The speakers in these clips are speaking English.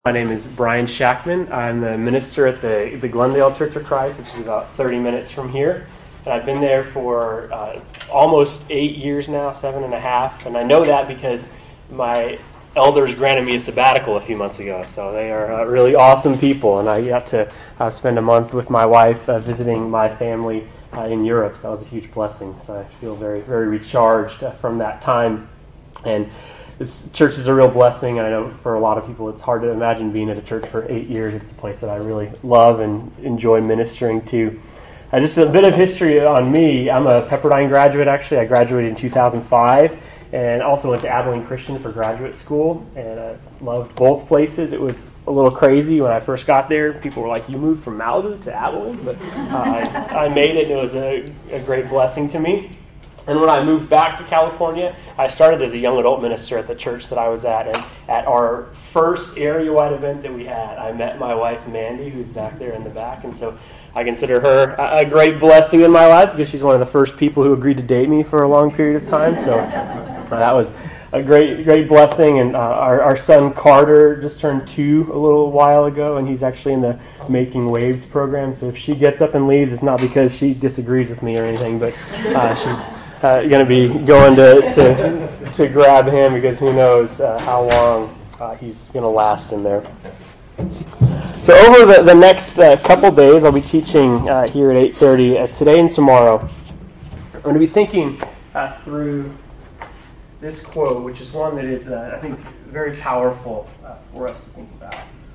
My name is Brian Shackman. I'm the minister at the Glendale Church of Christ, which is about 30 minutes from here. And I've been there for almost 8 years now, 7.5. And I know that because my elders granted me a sabbatical a few months ago. So they are really awesome people. And I got to spend a month with my wife visiting my family in Europe. So that was a huge blessing. So I feel very, very recharged from that time. And this church is a real blessing, and I know for a lot of people it's hard to imagine being at a church for 8 years. It's a place that I really love and enjoy ministering to. Just a bit of history on me. I'm a Pepperdine graduate, actually. I graduated in 2005 and also went to Abilene Christian for graduate school, and I loved both places. It was a little crazy when I first got there. People were like, "You moved from Malibu to Abilene?" But I made it, and it was a great blessing to me. And when I moved back to California, I started as a young adult minister at the church that I was at. And at our first area-wide event that we had, I met my wife, Mandy, who's back there in the back. And so I consider her a great blessing in my life because she's one of the first people who agreed to date me for a long period of time. So that was a great blessing. And our son, Carter, just turned 2 a little while ago, and he's actually in the Making Waves program. So if she gets up and leaves, it's not because she disagrees with me or anything, but she's going to be going to grab him because who knows how long he's going to last in there. So over the next couple days, I'll be teaching here at 8:30 today and tomorrow. I'm going to be thinking through this quote, which is one that is, I think, very powerful for us to think about.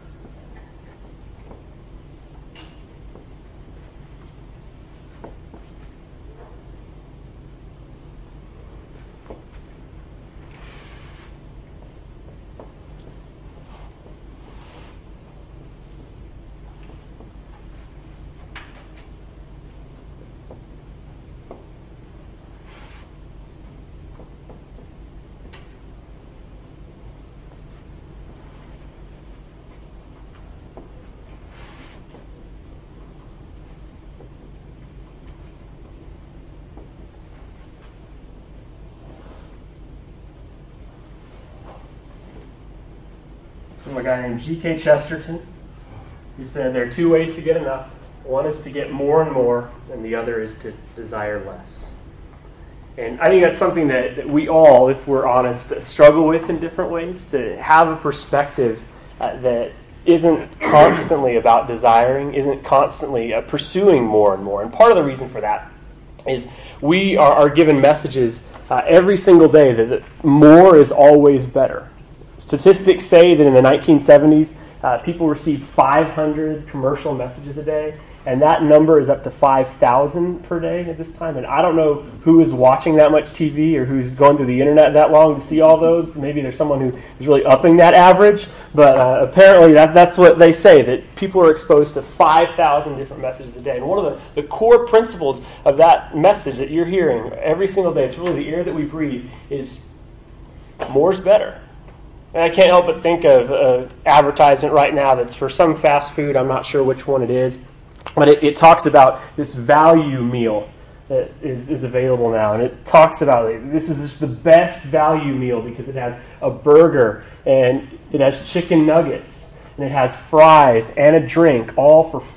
From a guy named G.K. Chesterton, who said there are 2 ways to get enough. One is to get more and more, and the other is to desire less. And I think that's something that we all, if we're honest, struggle with in different ways, to have a perspective that isn't constantly about desiring, isn't constantly pursuing more and more. And part of the reason for that is we are given messages every single day that more is always better. Statistics say that in the 1970s, people received 500 commercial messages a day, and that number is up to 5,000 per day at this time. And I don't know who is watching that much TV or who's going through the internet that long to see all those. Maybe there's someone who is really upping that average, but apparently that's what they say, that people are exposed to 5,000 different messages a day. And one of the core principles of that message that you're hearing every single day, it's really the air that we breathe, is more is better. And I can't help but think of an advertisement right now that's for some fast food. I'm not sure which one it is. But it talks about this value meal that is available now. And it talks about this is just the best value meal because it has a burger and it has chicken nuggets and it has fries and a drink, all for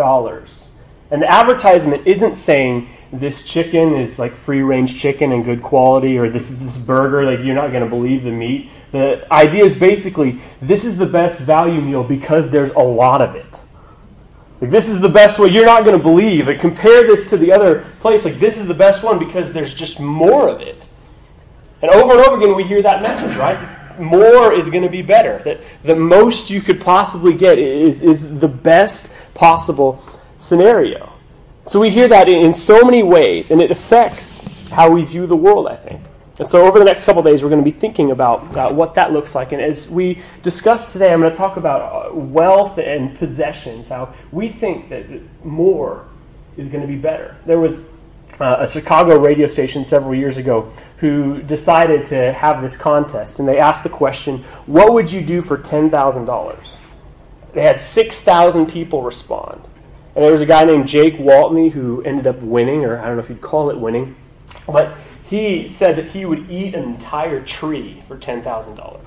$4. And the advertisement isn't saying this chicken is like free-range chicken and good quality, or this is this burger, like you're not going to believe the meat. The idea is basically, this is the best value meal because there's a lot of it. Like, this is the best one. You're not going to believe it. Compare this to the other place. Like, this is the best one because there's just more of it. And over again, we hear that message, right? More is going to be better. That the most you could possibly get is the best possible scenario. So we hear that in so many ways, and it affects how we view the world, I think. And so over the next couple of days, we're going to be thinking about what that looks like. And as we discuss today, I'm going to talk about wealth and possessions, how we think that more is going to be better. There was a Chicago radio station several years ago who decided to have this contest. And they asked the question, what would you do for $10,000? They had 6,000 people respond. And there was a guy named Jake Waltney who ended up winning, or I don't know if you'd call it winning. But he said that he would eat an entire tree for $10,000.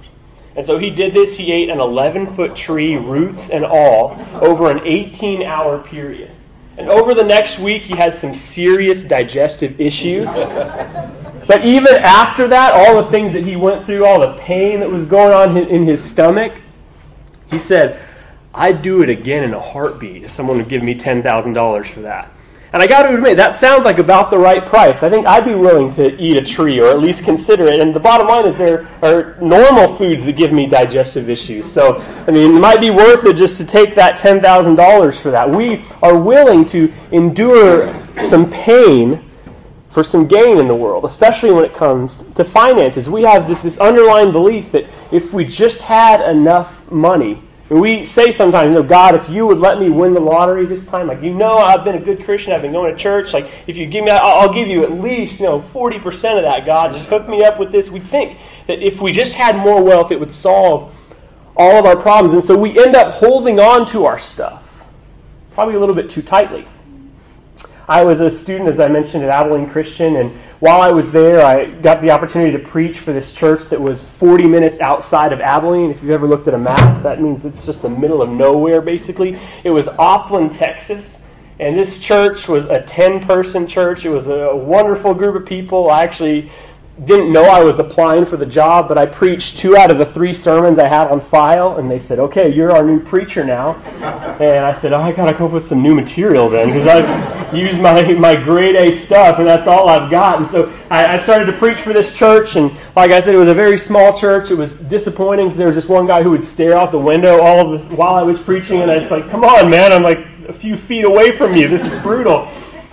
And so he did this. He ate an 11-foot tree, roots and all, over an 18-hour period. And over the next week, he had some serious digestive issues. But even after that, all the things that he went through, all the pain that was going on in his stomach, he said, I'd do it again in a heartbeat if someone would give me $10,000 for that. And I got to admit, that sounds like about the right price. I think I'd be willing to eat a tree or at least consider it. And the bottom line is there are normal foods that give me digestive issues. So, I mean, it might be worth it just to take that $10,000 for that. We are willing to endure some pain for some gain in the world, especially when it comes to finances. We have this underlying belief that if we just had enough money, and we say sometimes, God, if you would let me win the lottery this time, I've been a good Christian, I've been going to church, if you give me that, I'll give you at least, 40% of that, God, just hook me up with this. We think that if we just had more wealth, it would solve all of our problems. And so we end up holding on to our stuff, probably a little bit too tightly. I was a student, as I mentioned, at Abilene Christian, and while I was there, I got the opportunity to preach for this church that was 40 minutes outside of Abilene. If you've ever looked at a map, that means it's just the middle of nowhere, basically. It was Oppland, Texas, and this church was a 10-person church. It was a wonderful group of people. I actually didn't know I was applying for the job, but I preached 2 out of the 3 sermons I had on file, and they said, okay, you're our new preacher now. And I said, I got to come up with some new material then, because I've used my grade A stuff, and that's all I've got. And so I started to preach for this church, and like I said, it was a very small church. It was disappointing because there was this one guy who would stare out the window while I was preaching, and it's like, come on, man, I'm like a few feet away from you. This is brutal.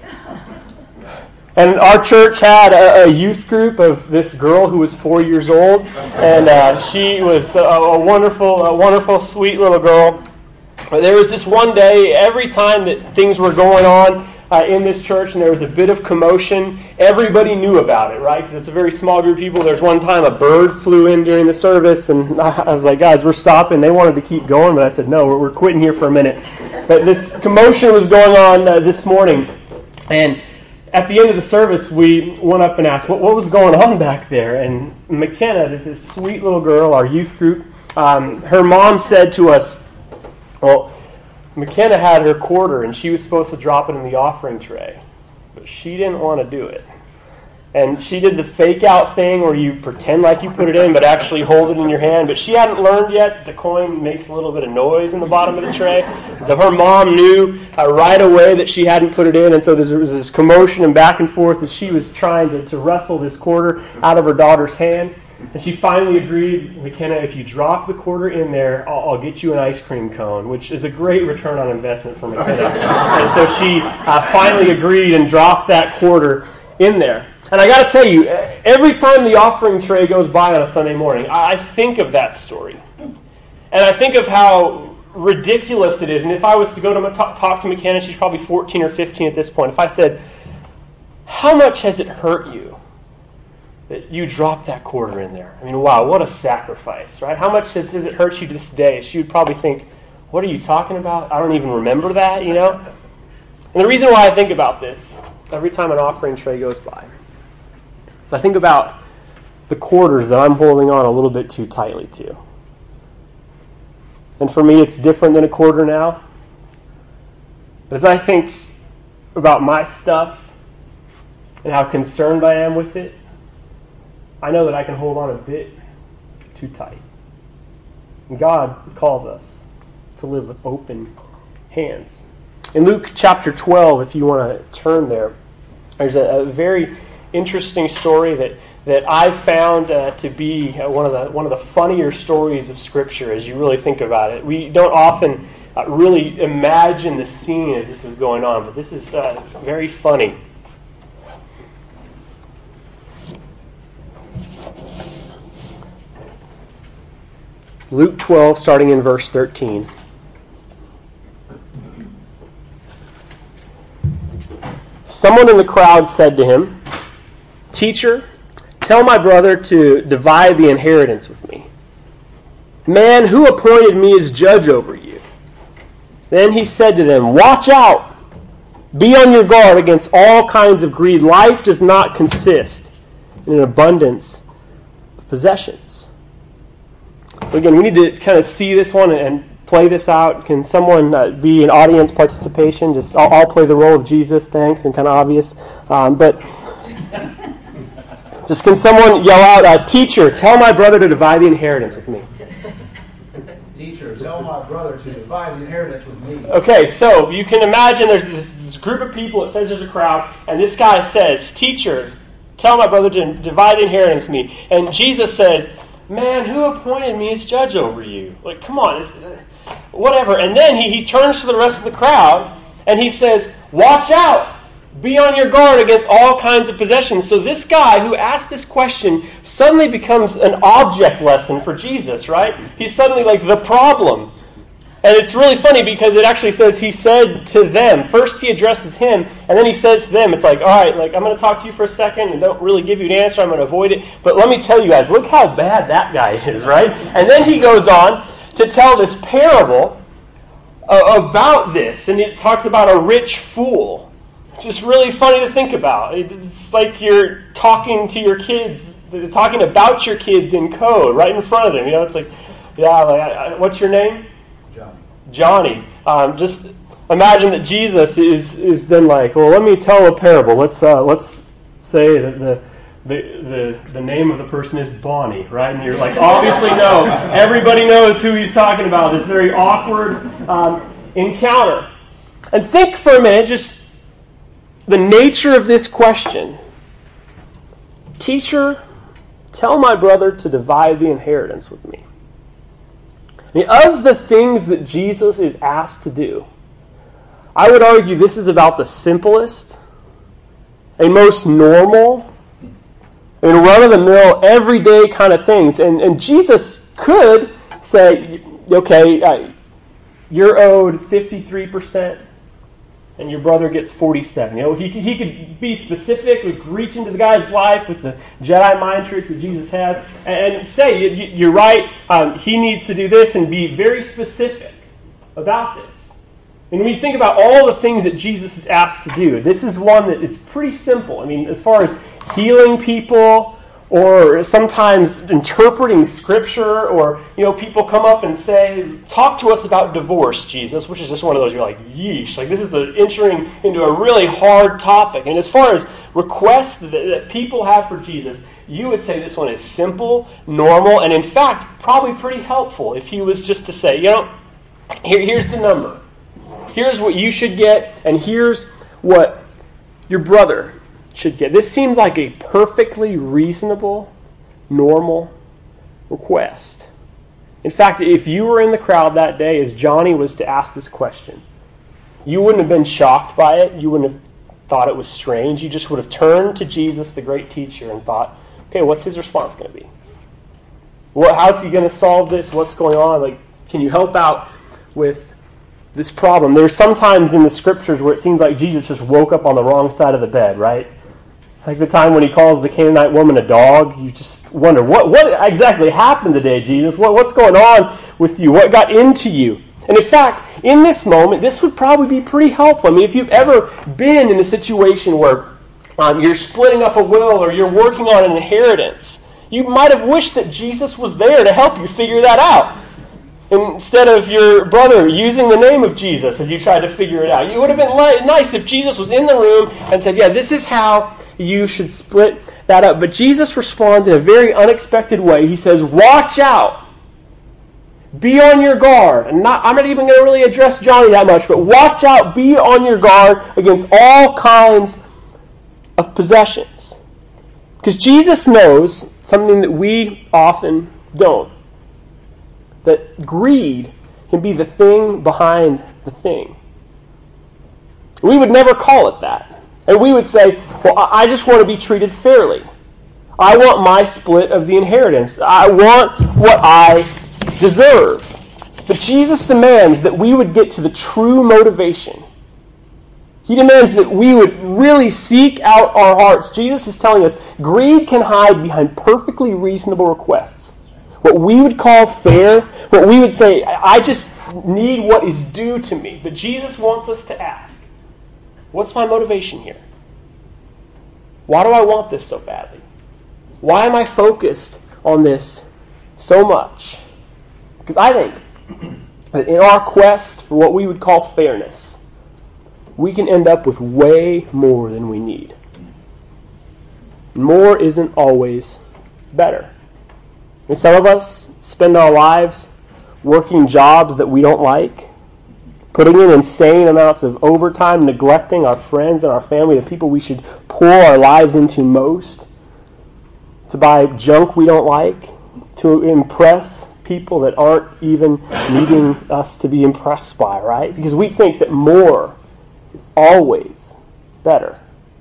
And our church had a youth group of this girl who was 4 years old, and she was a wonderful, sweet little girl. But there was this one day, every time that things were going on in this church and there was a bit of commotion, everybody knew about it, right? Because it's a very small group of people. There's one time a bird flew in during the service, and I was like, guys, we're stopping. They wanted to keep going, but I said, no, we're quitting here for a minute. But this commotion was going on this morning, and at the end of the service, we went up and asked, what was going on back there? And McKenna, this sweet little girl, our youth group, her mom said to us, well, McKenna had her quarter, and she was supposed to drop it in the offering tray, but she didn't want to do it. And she did the fake out thing where you pretend like you put it in, but actually hold it in your hand. But she hadn't learned yet the coin makes a little bit of noise in the bottom of the tray. So her mom knew right away that she hadn't put it in. And so there was this commotion and back and forth as she was trying to wrestle this quarter out of her daughter's hand. And she finally agreed, McKenna, if you drop the quarter in there, I'll get you an ice cream cone, which is a great return on investment for McKenna. And so she finally agreed and dropped that quarter in there. And I got to tell you, every time the offering tray goes by on a Sunday morning, I think of that story. And I think of how ridiculous it is. And if I was to go to talk to McKenna, she's probably 14 or 15 at this point. If I said, how much has it hurt you that you dropped that quarter in there? I mean, wow, what a sacrifice, right? How much does it hurt you to this day? She would probably think, what are you talking about? I don't even remember that, And the reason why I think about this every time an offering tray goes by, so I think about the quarters that I'm holding on a little bit too tightly to. And for me, it's different than a quarter now. But as I think about my stuff and how concerned I am with it, I know that I can hold on a bit too tight. And God calls us to live with open hands. In Luke chapter 12, if you want to turn there, there's a very interesting story that I've found to be one of the funnier stories of Scripture as you really think about it. We don't often really imagine the scene as this is going on, but this is very funny. Luke 12, starting in verse 13. Someone in the crowd said to him, "Teacher, tell my brother to divide the inheritance with me." "Man, who appointed me as judge over you?" Then he said to them, "Watch out! Be on your guard against all kinds of greed. Life does not consist in an abundance of possessions." So again, we need to kind of see this one and play this out. Can someone be an audience participation? Just I'll play the role of Jesus, thanks, and kind of obvious. But just can someone yell out, teacher, tell my brother to divide the inheritance with me. Teacher, tell my brother to divide the inheritance with me. Okay, so you can imagine there's this group of people, it says there's a crowd, and this guy says, teacher, tell my brother to divide the inheritance with me. And Jesus says, man, who appointed me as judge over you? Like, come on, whatever. And then he turns to the rest of the crowd, and he says, watch out. Be on your guard against all kinds of possessions. So this guy who asked this question suddenly becomes an object lesson for Jesus, right? He's suddenly like the problem. And it's really funny because it actually says he said to them. First he addresses him, and then he says to them, it's like, all right, like I'm going to talk to you for a second and don't really give you an answer. I'm going to avoid it. But let me tell you guys, look how bad that guy is, right? And then he goes on to tell this parable about this. And it talks about a rich fool. Just really funny to think about. It's like you're talking to your kids, talking about your kids in code right in front of them. You know, it's like, yeah, like, what's your name? Johnny. Just imagine that Jesus is then like, well, let me tell a parable. Let's say that the name of the person is Bonnie, right? And you're like, obviously no. Everybody knows who he's talking about. This very awkward encounter. And think for a minute, just the nature of this question. Teacher, tell my brother to divide the inheritance with me. I mean, of the things that Jesus is asked to do, I would argue this is about the simplest and most normal and run-of-the-mill, everyday kind of things. And Jesus could say, okay, you're owed 53%, and your brother gets 47. You know, he could be specific, reach into the guy's life with the Jedi mind tricks that Jesus has, and say, you're right, he needs to do this, and be very specific about this. And when you think about all the things that Jesus is asked to do, this is one that is pretty simple. I mean, as far as healing people, or sometimes interpreting Scripture, or, you know, people come up and say, talk to us about divorce, Jesus, which is just one of those, you're like, yeesh, like this is entering into a really hard topic. And as far as requests that people have for Jesus, you would say this one is simple, normal, and in fact, probably pretty helpful if he was just to say, you know, here's the number. Here's what you should get, and here's what your brother should get. This seems like a perfectly reasonable, normal request. In fact, if you were in the crowd that day as Johnny was to ask this question, you wouldn't have been shocked by it. You wouldn't have thought it was strange. You just would have turned to Jesus, the great teacher, and thought, okay, what's his response going to be? How's he going to solve this? What's going on? Like, can you help out with this problem? There's sometimes in the Scriptures where it seems like Jesus just woke up on the wrong side of the bed, right? Like the time when he calls the Canaanite woman a dog, you just wonder, what exactly happened today, Jesus? What's going on with you? What got into you? And in fact, in this moment, this would probably be pretty helpful. I mean, if you've ever been in a situation where you're splitting up a will or you're working on an inheritance, you might have wished that Jesus was there to help you figure that out. Instead of your brother using the name of Jesus as you tried to figure it out. It would have been nice if Jesus was in the room and said, yeah, this is how you should split that up. But Jesus responds in a very unexpected way. He says, watch out. Be on your guard. And I'm not even going to really address Johnny that much, but watch out. Be on your guard against all kinds of possessions. Because Jesus knows something that we often don't. That greed can be the thing behind the thing. We would never call it that. And we would say, well, I just want to be treated fairly. I want my split of the inheritance. I want what I deserve. But Jesus demands that we would get to the true motivation. He demands that we would really seek out our hearts. Jesus is telling us greed can hide behind perfectly reasonable requests. What we would call fair, what we would say, I just need what is due to me. But Jesus wants us to ask, what's my motivation here? Why do I want this so badly? Why am I focused on this so much? Because I think that in our quest for what we would call fairness, we can end up with way more than we need. More isn't always better. And some of us spend our lives working jobs that we don't like, putting in insane amounts of overtime, neglecting our friends and our family, the people we should pour our lives into most, to buy junk we don't like, to impress people that aren't even needing us to be impressed by, right? Because we think that more is always better.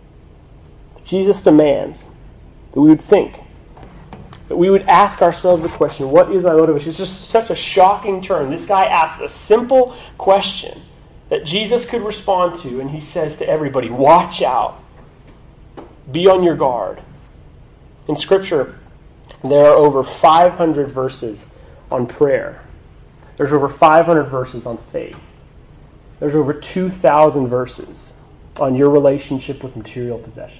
Jesus demands that we would think, that we would ask ourselves the question, what is my motivation? It's just such a shocking turn. This guy asks a simple question that Jesus could respond to, and he says to everybody, watch out. Be on your guard. In Scripture, there are over 500 verses on prayer. There's over 500 verses on faith. There's over 2,000 verses on your relationship with material possessions.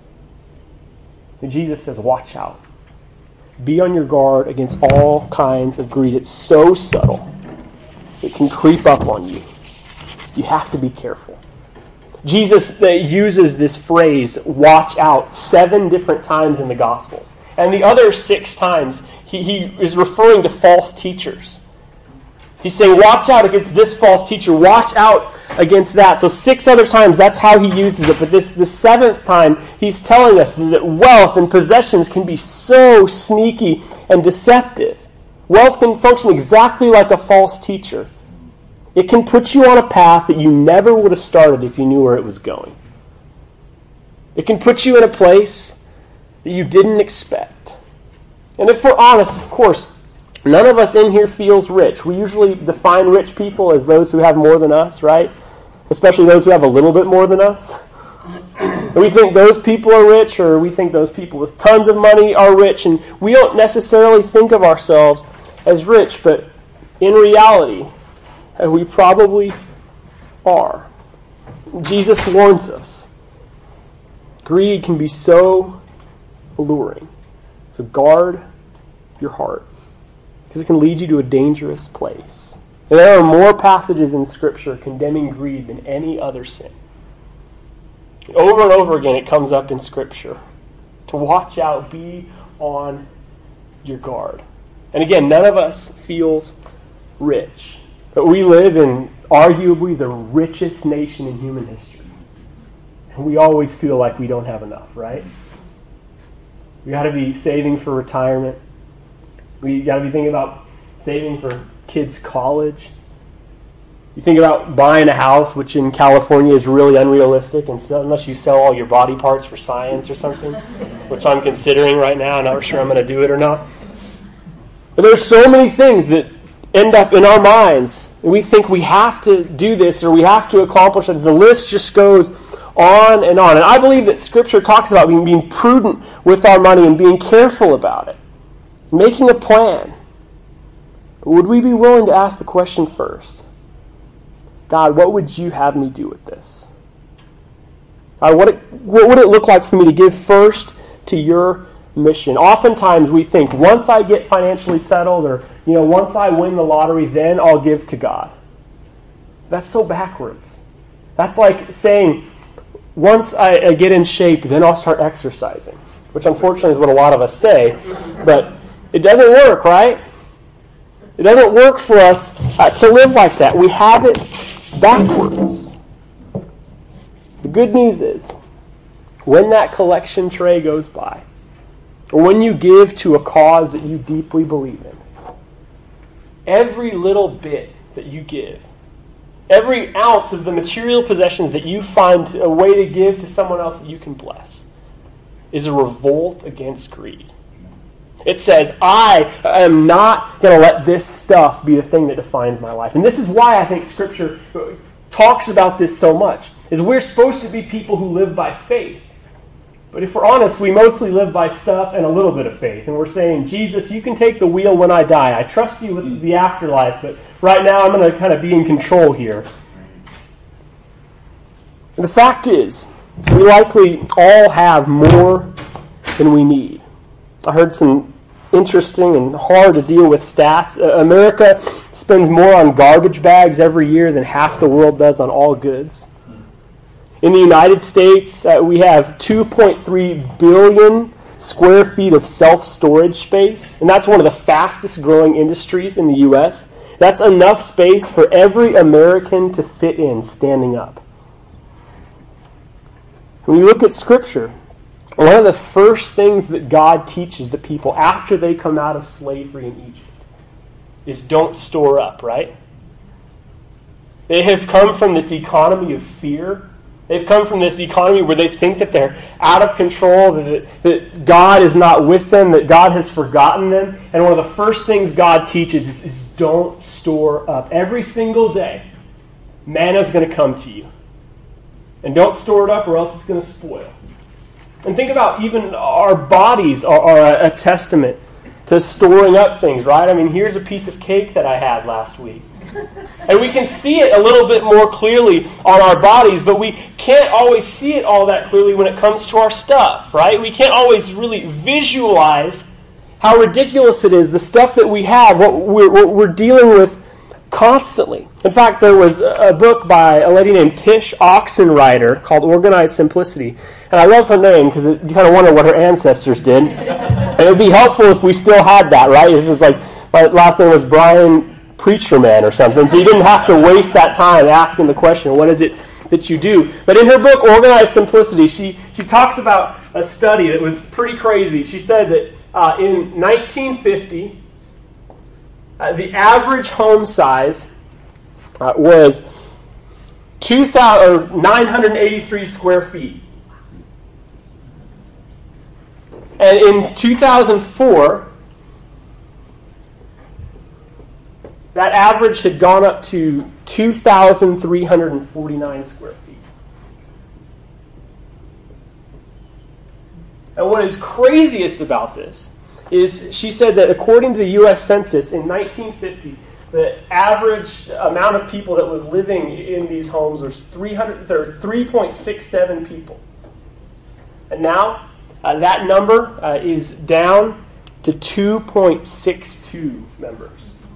And Jesus says, watch out. Be on your guard against all kinds of greed. It's so subtle. It can creep up on you. You have to be careful. Jesus uses this phrase, watch out, 7 different times in the Gospels. And the other 6 times, he is referring to false teachers. He's saying, watch out against this false teacher. Watch out against that. So 6 other times, that's how he uses it. But the 7th time, he's telling us that wealth and possessions can be so sneaky and deceptive. Wealth can function exactly like a false teacher. It can put you on a path that you never would have started if you knew where it was going. It can put you in a place that you didn't expect. And if we're honest, of course, none of us in here feels rich. We usually define rich people as those who have more than us, right? Especially those who have a little bit more than us. We think those people are rich, or we think those people with tons of money are rich, and we don't necessarily think of ourselves as rich, but in reality, we probably are. Jesus warns us. Greed can be so alluring. So guard your heart, because it can lead you to a dangerous place. And there are more passages in Scripture condemning greed than any other sin. Over and over again it comes up in Scripture. To watch out, be on your guard. And again, none of us feels rich. But we live in arguably the richest nation in human history. And we always feel like we don't have enough, right? We got to be saving for retirement. We got to be thinking about saving for kids' college. You think about buying a house, which in California is really unrealistic, and so, unless you sell all your body parts for science or something, which I'm considering right now. I'm not sure I'm going to do it or not. But there's so many things that end up in our minds. We think we have to do this or we have to accomplish it. The list just goes on and on. And I believe that Scripture talks about being prudent with our money and being careful about it. Making a plan. But would we be willing to ask the question first? God, what would you have me do with this? God, what would it look like for me to give first to your mission? Oftentimes we think, once I get financially settled, or once I win the lottery, then I'll give to God. That's so backwards. That's like saying, once I get in shape, then I'll start exercising, which unfortunately is what a lot of us say, but it doesn't work, right? It doesn't work for us to live like that. We have it backwards. The good news is, when that collection tray goes by, or when you give to a cause that you deeply believe in, every little bit that you give, every ounce of the material possessions that you find a way to give to someone else that you can bless, is a revolt against greed. It says, I am not going to let this stuff be the thing that defines my life. And this is why I think Scripture talks about this so much, is we're supposed to be people who live by faith. But if we're honest, we mostly live by stuff and a little bit of faith. And we're saying, Jesus, you can take the wheel when I die. I trust you with the afterlife, but right now I'm going to kind of be in control here. And the fact is, we likely all have more than we need. I heard some interesting and hard to deal with stats. America spends more on garbage bags every year than half the world does on all goods. In the United States, we have 2.3 billion square feet of self-storage space, and that's one of the fastest growing industries in the U.S. That's enough space for every American to fit in standing up. When you look at Scripture, one of the first things that God teaches the people after they come out of slavery in Egypt is don't store up, right? They have come from this economy of fear. They've come from this economy where they think that they're out of control, that God is not with them, that God has forgotten them. And one of the first things God teaches is don't store up. Every single day, manna is going to come to you. And don't store it up or else it's going to spoil. And think about even our bodies are a testament to storing up things, right? I mean, here's a piece of cake that I had last week. And we can see it a little bit more clearly on our bodies, but we can't always see it all that clearly when it comes to our stuff, right? We can't always really visualize how ridiculous it is, the stuff that we have, what we're dealing with constantly. In fact, there was a book by a lady named Tish Oxenrider called Organized Simplicity. And I love her name because you kind of wonder what her ancestors did. And it would be helpful if we still had that, right? If it was like, my last name was Brian Preacherman or something. So you didn't have to waste that time asking the question, what is it that you do? But in her book, Organized Simplicity, she talks about a study that was pretty crazy. She said that in 1950, the average home size was 983 square feet. And in 2004, that average had gone up to 2,349 square feet. And what is craziest about this is she said that according to the U.S. Census in 1950, the average amount of people that was living in these homes was 3.67 people. And now that number is down to 2.62 members.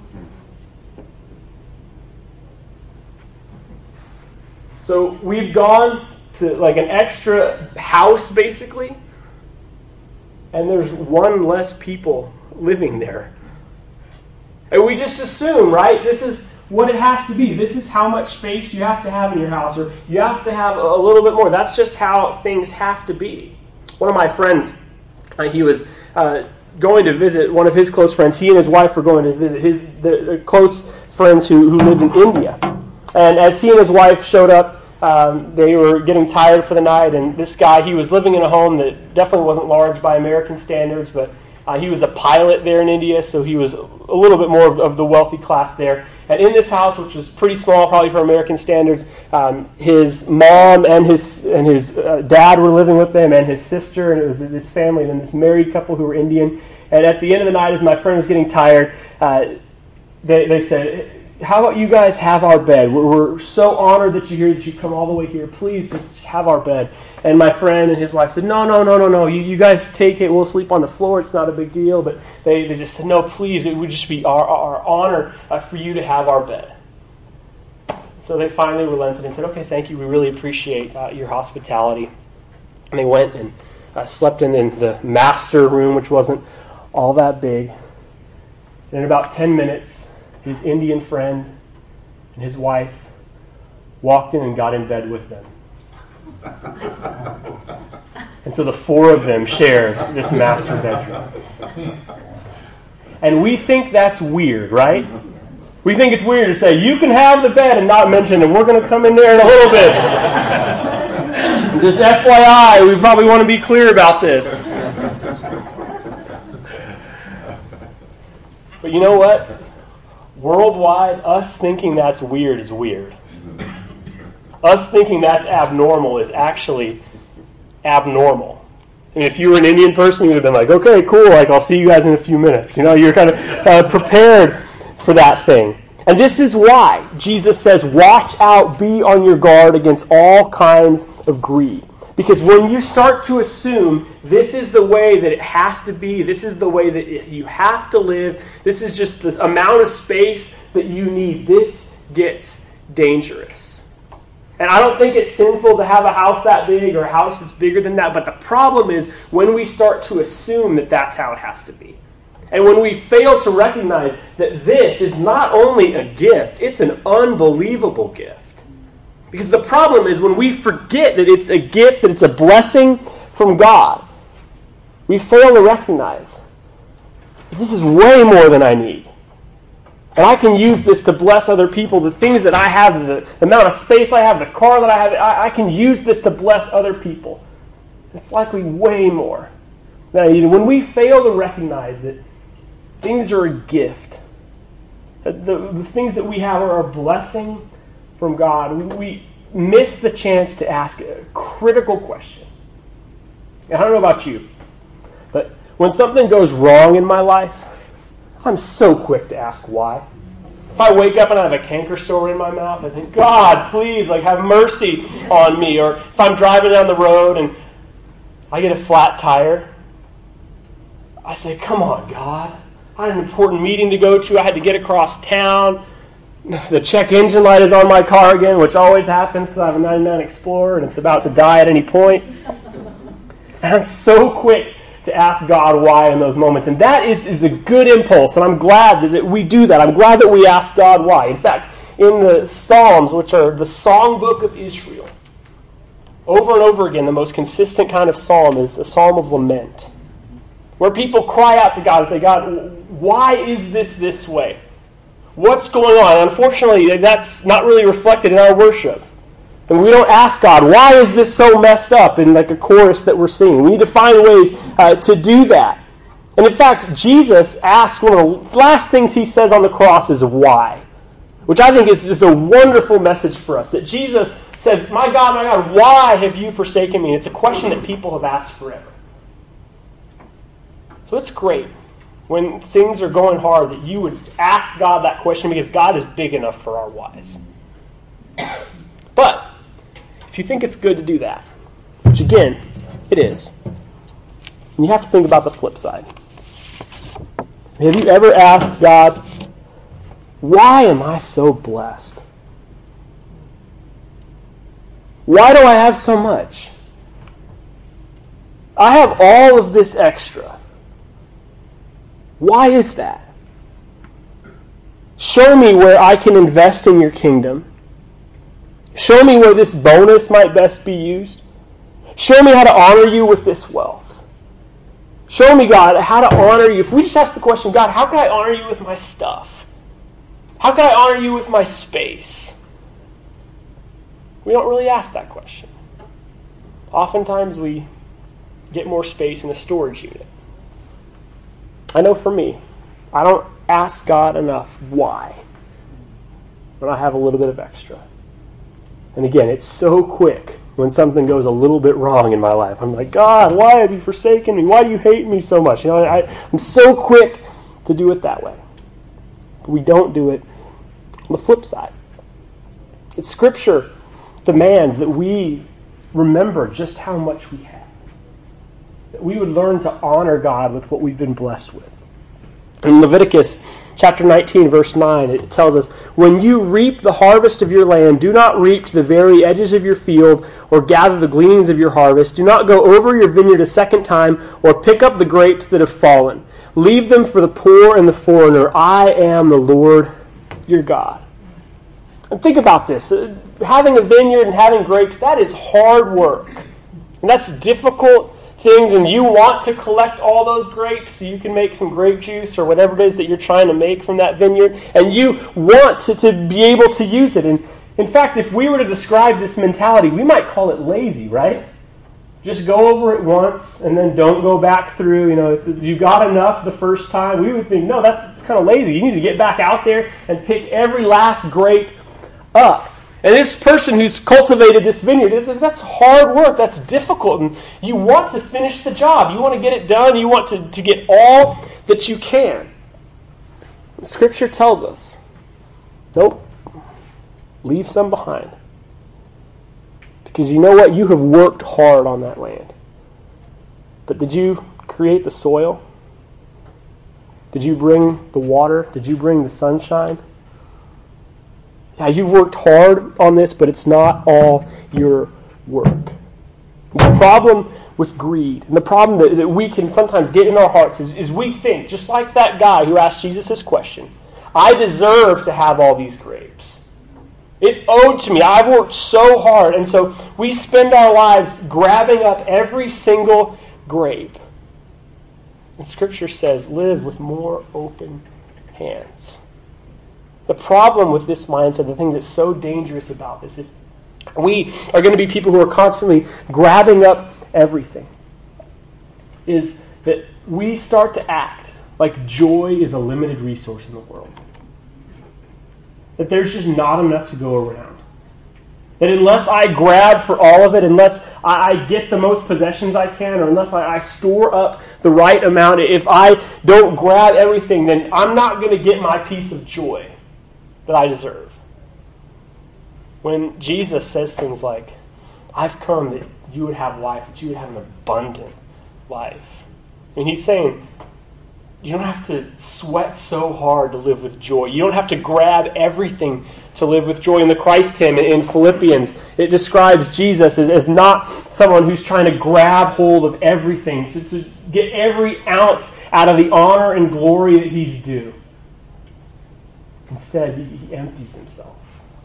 So we've gone to like an extra house, basically, and there's one less people living there. And we just assume, right, this is what it has to be. This is how much space you have to have in your house, or you have to have a little bit more. That's just how things have to be. One of my friends, he was going to visit one of his close friends. He and his wife were going to visit the close friends who lived in India. And as he and his wife showed up, they were getting tired for the night, and this guy, he was living in a home that definitely wasn't large by American standards, but he was a pilot there in India, so he was a little bit more of the wealthy class there. And in this house, which was pretty small, probably for American standards, his mom and his dad were living with them, and his sister, and it was this family, and then this married couple who were Indian. And at the end of the night, as my friend was getting tired, they said, how about you guys have our bed? We're so honored that you're here, that you come all the way here. Please just have our bed. And my friend and his wife said, no. You guys take it. We'll sleep on the floor. It's not a big deal. But they just said, no, please. It would just be our honor for you to have our bed. So they finally relented and said, okay, thank you. We really appreciate your hospitality. And they went and slept in the master room, which wasn't all that big. And in about 10 minutes, his Indian friend and his wife walked in and got in bed with them. And so the four of them shared this master bedroom. And we think that's weird, right? We think it's weird to say, you can have the bed and not mention it. We're going to come in there in a little bit. Just FYI, we probably want to be clear about this. But you know what? Worldwide, us thinking that's weird is weird. Us thinking that's abnormal is actually abnormal. I mean, if you were an Indian person, you would have been like, okay, cool, like I'll see you guys in a few minutes. You know, you're kind of prepared for that thing. And this is why Jesus says, watch out, be on your guard against all kinds of greed. Because when you start to assume this is the way that it has to be, this is the way that you have to live, this is just the amount of space that you need, this gets dangerous. And I don't think it's sinful to have a house that big or a house that's bigger than that, but the problem is when we start to assume that that's how it has to be. And when we fail to recognize that this is not only a gift, it's an unbelievable gift. Because the problem is when we forget that it's a gift, that it's a blessing from God, we fail to recognize that this is way more than I need. And I can use this to bless other people. The things that I have, the amount of space I have, the car that I have, I can use this to bless other people. It's likely way more than I need. And when we fail to recognize that things are a gift, that the things that we have are a blessing from God, we miss the chance to ask a critical question. And I don't know about you, but when something goes wrong in my life, I'm so quick to ask why. If I wake up and I have a canker sore in my mouth, I think, God, please, have mercy on me. Or if I'm driving down the road and I get a flat tire, I say, come on, God. I had an important meeting to go to. I had to get across town. The check engine light is on my car again, which always happens because I have a 99 Explorer and it's about to die at any point. And I'm so quick to ask God why in those moments. And that is a good impulse, and I'm glad that we do that. I'm glad that we ask God why. In fact, in the Psalms, which are the songbook of Israel, over and over again, the most consistent kind of psalm is the Psalm of Lament, where people cry out to God and say, God, why is this way? What's going on? Unfortunately, that's not really reflected in our worship. And we don't ask God, why is this so messed up in a chorus that we're singing? We need to find ways to do that. And in fact, Jesus asks, one of the last things he says on the cross is why, which I think is a wonderful message for us, that Jesus says, my God, why have you forsaken me? And it's a question that people have asked forever. So it's great when things are going hard that you would ask God that question, because God is big enough for our whys. But if you think it's good to do that, which again, it is, you have to think about the flip side. Have you ever asked God, why am I so blessed? Why do I have so much? I have all of this extra. Why is that? Show me where I can invest in your kingdom. Show me where this bonus might best be used. Show me how to honor you with this wealth. Show me, God, how to honor you. If we just ask the question, God, how can I honor you with my stuff? How can I honor you with my space? We don't really ask that question. Oftentimes we get more space in a storage unit. I know for me, I don't ask God enough why when I have a little bit of extra. And again, it's so quick when something goes a little bit wrong in my life. I'm like, God, why have you forsaken me? Why do you hate me so much? I'm so quick to do it that way. But we don't do it on the flip side. It's Scripture demands that we remember just how much we have. That we would learn to honor God with what we've been blessed with. In Leviticus chapter 19, verse 9, it tells us, when you reap the harvest of your land, do not reap to the very edges of your field or gather the gleanings of your harvest. Do not go over your vineyard a second time or pick up the grapes that have fallen. Leave them for the poor and the foreigner. I am the Lord your God. And think about this. Having a vineyard and having grapes, that is hard work. And that's difficult things, and you want to collect all those grapes so you can make some grape juice or whatever it is that you're trying to make from that vineyard, and you want to be able to use it. And in fact, if we were to describe this mentality, we might call it lazy, right? Just go over it once and then don't go back through. You got enough the first time. We would think, no, it's kind of lazy. You need to get back out there and pick every last grape up. And this person who's cultivated this vineyard, that's hard work, that's difficult, and you want to finish the job. You want to get it done. You want to get all that you can. Scripture tells us, nope, leave some behind. Because you know what? You have worked hard on that land. But did you create the soil? Did you bring the water? Did you bring the sunshine? Yeah, you've worked hard on this, but it's not all your work. The problem with greed, and the problem that we can sometimes get in our hearts is we think, just like that guy who asked Jesus this question, I deserve to have all these grapes. It's owed to me. I've worked so hard. And so we spend our lives grabbing up every single grape. And Scripture says, live with more open hands. The problem with this mindset, the thing that's so dangerous about this, is we are going to be people who are constantly grabbing up everything, is that we start to act like joy is a limited resource in the world. That there's just not enough to go around. That unless I grab for all of it, unless I get the most possessions I can, or unless I store up the right amount, if I don't grab everything, then I'm not going to get my piece of joy that I deserve. When Jesus says things like, I've come that you would have life, that you would have an abundant life. And he's saying, you don't have to sweat so hard to live with joy. You don't have to grab everything to live with joy. In the Christ hymn in Philippians, it describes Jesus as not someone who's trying to grab hold of everything, to get every ounce out of the honor and glory that he's due. Instead, he empties himself.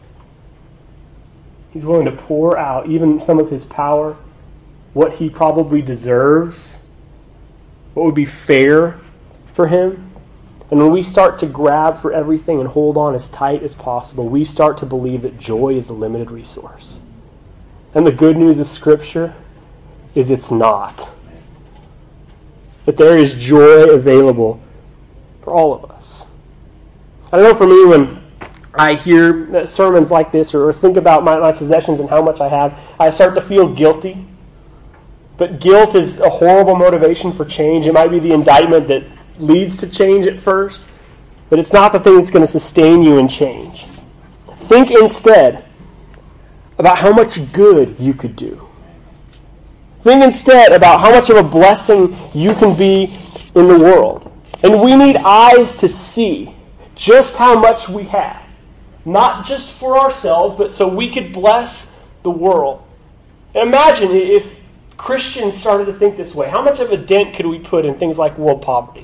He's willing to pour out even some of his power, what he probably deserves, what would be fair for him. And when we start to grab for everything and hold on as tight as possible, we start to believe that joy is a limited resource. And the good news of Scripture is it's not. That there is joy available for all of us. I don't know, for me, when I hear sermons like this or think about my possessions and how much I have, I start to feel guilty. But guilt is a horrible motivation for change. It might be the indictment that leads to change at first, but it's not the thing that's going to sustain you in change. Think instead about how much good you could do. Think instead about how much of a blessing you can be in the world. And we need eyes to see just how much we have. Not just for ourselves, but so we could bless the world. And imagine if Christians started to think this way. How much of a dent could we put in things like world poverty?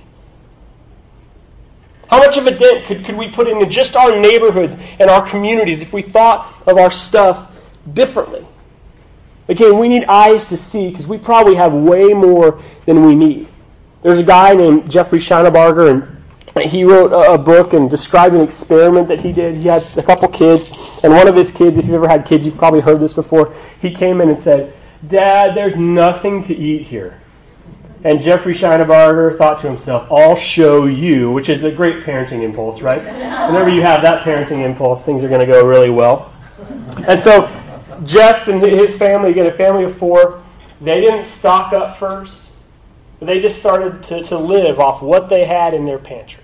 How much of a dent could we put in just our neighborhoods and our communities if we thought of our stuff differently? Again, we need eyes to see because we probably have way more than we need. There's a guy named Jeffrey Scheinbarger, and he wrote a book and described an experiment that he did. He had a couple kids, and one of his kids, if you've ever had kids, you've probably heard this before, he came in and said, "Dad, there's nothing to eat here." And Jeffrey Scheinbarger thought to himself, "I'll show you," which is a great parenting impulse, right? Whenever you have that parenting impulse, things are going to go really well. And so Jeff and his family, again, a family of 4, they didn't stock up first. They just started to live off what they had in their pantry.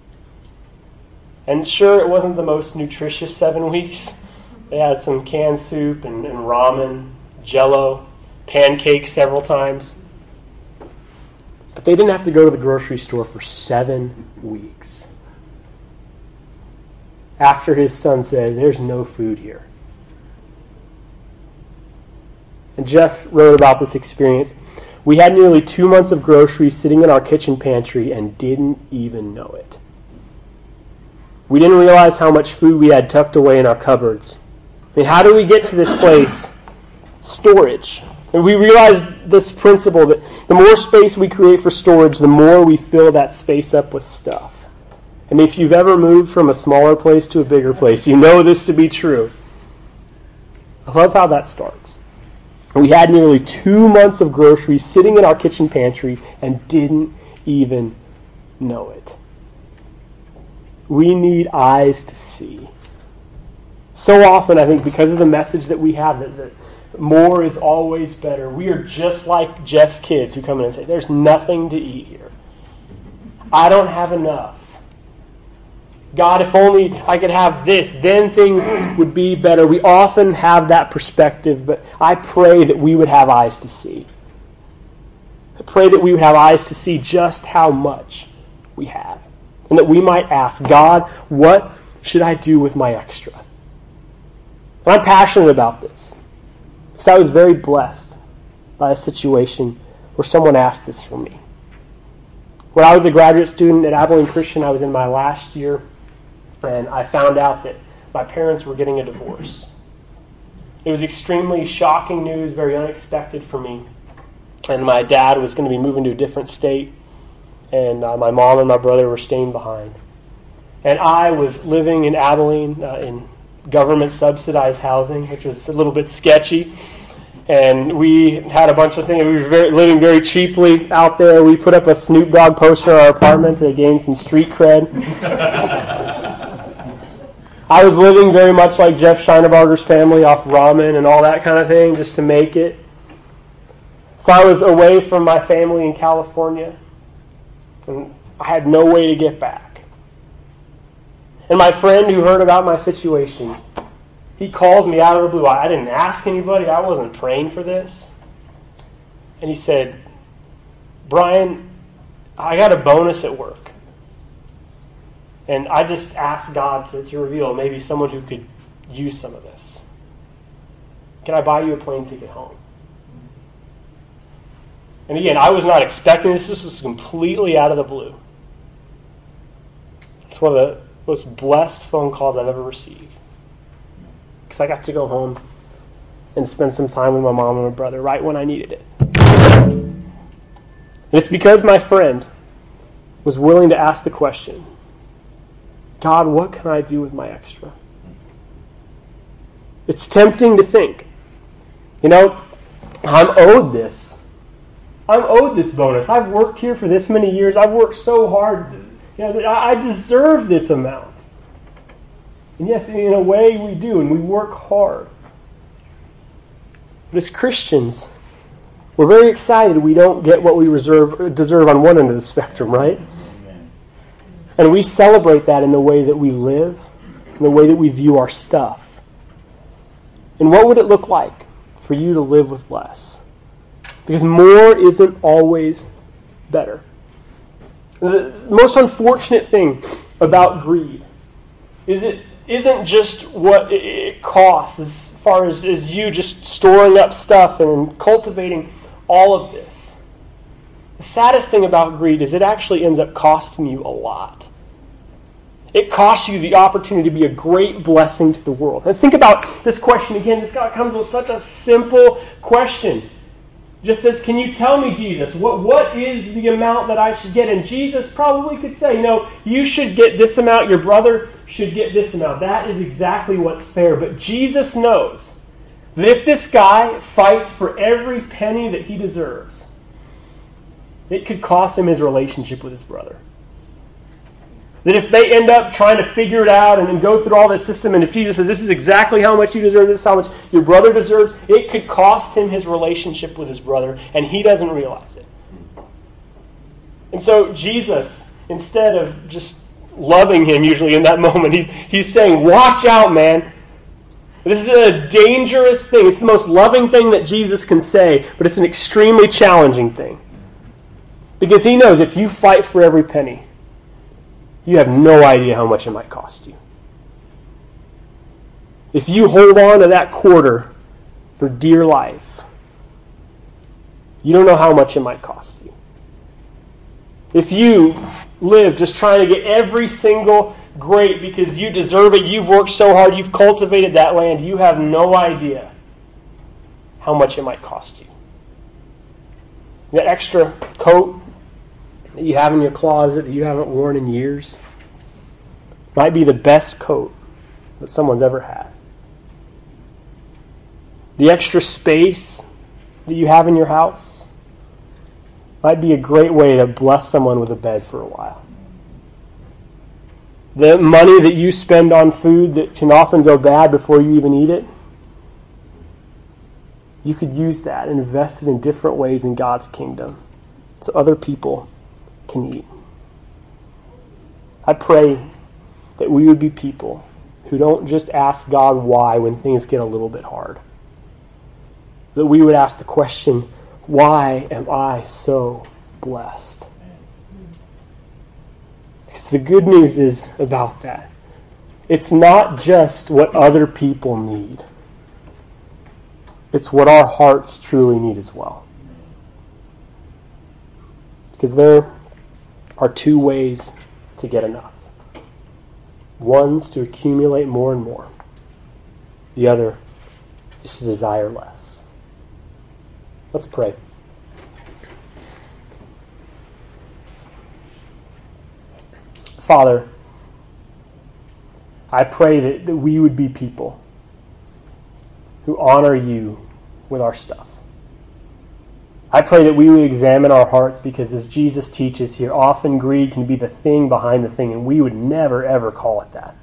And sure, it wasn't the most nutritious 7 weeks. They had some canned soup and ramen, Jell-O, pancakes several times. But they didn't have to go to the grocery store for 7 weeks. After his son said, "There's no food here." And Jeff wrote about this experience. "We had nearly 2 months of groceries sitting in our kitchen pantry and didn't even know it. We didn't realize how much food we had tucked away in our cupboards. I mean, how do we get to this place? Storage. And we realize this principle that the more space we create for storage, the more we fill that space up with stuff. And if you've ever moved from a smaller place to a bigger place, you know this to be true. I love how that starts. We had nearly 2 months of groceries sitting in our kitchen pantry and didn't even know it. We need eyes to see. So often, I think, because of the message that we have, that more is always better, we are just like Jeff's kids who come in and say, "There's nothing to eat here. I don't have enough." God, if only I could have this, then things would be better. We often have that perspective, but I pray that we would have eyes to see. I pray that we would have eyes to see just how much we have. And that we might ask, God, what should I do with my extra? And I'm passionate about this. Because I was very blessed by a situation where someone asked this from me. When I was a graduate student at Abilene Christian, I was in my last year, and I found out that my parents were getting a divorce. It was extremely shocking news, very unexpected for me. And my dad was going to be moving to a different state, and my mom and my brother were staying behind. And I was living in Abilene in government-subsidized housing, which was a little bit sketchy. And we had a bunch of things. We were living very cheaply out there. We put up a Snoop Dogg poster in our apartment to gain some street cred. I was living very much like Jeff Scheinebarger's family, off ramen and all that kind of thing, just to make it. So I was away from my family in California, and I had no way to get back. And my friend who heard about my situation, he called me out of the blue. I didn't ask anybody. I wasn't praying for this. And he said, Brian, I got a bonus at work. And I just asked God to reveal maybe someone who could use some of this. Can I buy you a plane ticket home? And again, I was not expecting this. This was completely out of the blue. It's one of the most blessed phone calls I've ever received. Because I got to go home and spend some time with my mom and my brother right when I needed it. And it's because my friend was willing to ask the question, God, what can I do with my extra? It's tempting to think, I'm owed this. I'm owed this bonus. I've worked here for this many years. I've worked so hard. I deserve this amount. And yes, in a way we do, and we work hard. But as Christians, we're very excited we don't get what we deserve on one end of the spectrum, right? And we celebrate that in the way that we live, in the way that we view our stuff. And what would it look like for you to live with less? Because more isn't always better. The most unfortunate thing about greed is it isn't just what it costs as far as you just storing up stuff and cultivating all of this. The saddest thing about greed is it actually ends up costing you a lot. It costs you the opportunity to be a great blessing to the world. And think about this question again. This guy comes with such a simple question. It just says, can you tell me, Jesus, what is the amount that I should get? And Jesus probably could say, you should get this amount. Your brother should get this amount. That is exactly what's fair. But Jesus knows that if this guy fights for every penny that he deserves, it could cost him his relationship with his brother. That if they end up trying to figure it out and go through all this system, and if Jesus says, this is exactly how much you deserve, this is how much your brother deserves, it could cost him his relationship with his brother, and he doesn't realize it. And so Jesus, instead of just loving him usually in that moment, he's saying, watch out, man. This is a dangerous thing. It's the most loving thing that Jesus can say, but it's an extremely challenging thing. Because he knows if you fight for every penny, you have no idea how much it might cost you. If you hold on to that quarter for dear life, you don't know how much it might cost you. If you live just trying to get every single grape because you deserve it, you've worked so hard, you've cultivated that land, you have no idea how much it might cost you. That extra coat that you have in your closet that you haven't worn in years might be the best coat that someone's ever had. The extra space that you have in your house might be a great way to bless someone with a bed for a while. The money that you spend on food that can often go bad before you even eat it, you could use that and invest it in different ways in God's kingdom so other people can eat. I pray that we would be people who don't just ask God why when things get a little bit hard. That we would ask the question, why am I so blessed? Because the good news is about that. It's not just what other people need. It's what our hearts truly need as well. Because there are two ways to get enough. One's to accumulate more and more. The other is to desire less. Let's pray. Father, I pray that we would be people who honor you with our stuff. I pray that we would examine our hearts because, as Jesus teaches here, often greed can be the thing behind the thing, and we would never, ever call it that.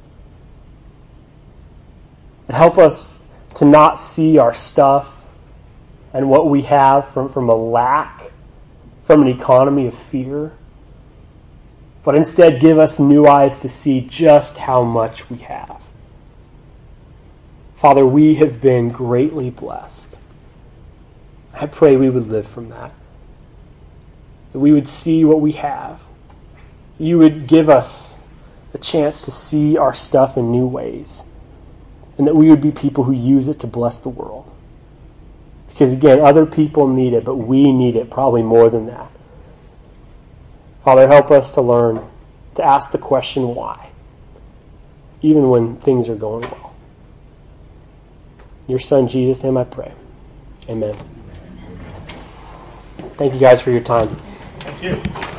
And help us to not see our stuff and what we have from a lack, from an economy of fear, but instead give us new eyes to see just how much we have. Father, we have been greatly blessed. I pray we would live from that. That we would see what we have. You would give us a chance to see our stuff in new ways. And that we would be people who use it to bless the world. Because again, other people need it, but we need it probably more than that. Father, help us to learn to ask the question why, even when things are going well. In your Son, Jesus' name I pray. Amen. Thank you guys for your time. Thank you.